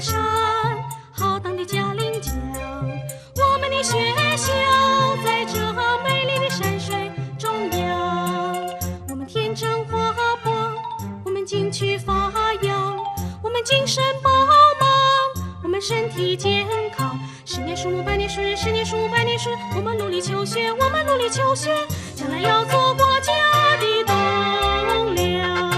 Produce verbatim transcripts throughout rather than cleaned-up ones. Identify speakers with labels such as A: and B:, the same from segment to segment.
A: 山，浩荡的嘉陵江。我们的学校在这美丽的山水中央，我们天真活泼，我们劲趣发扬，我们精神饱满，我们身体健康。十年树木，百年树人，十年树木，百年树人。我们努力求学，我们努力求学，将来要做国家的栋梁。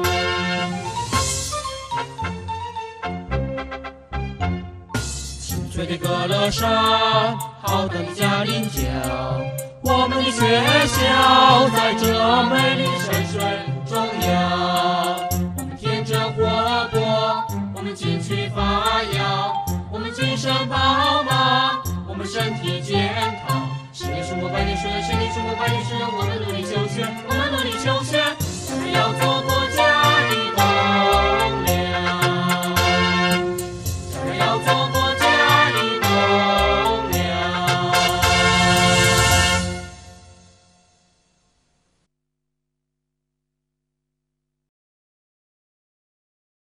B: 清脆的歌乐山，浩荡的嘉陵江，我们的学校在这美丽山水中央。我们天真活泼，我们劲趣发扬，我们精神饱满，我们身体健康。十年树木，百年树人，十年树木，百年树人。我们努力求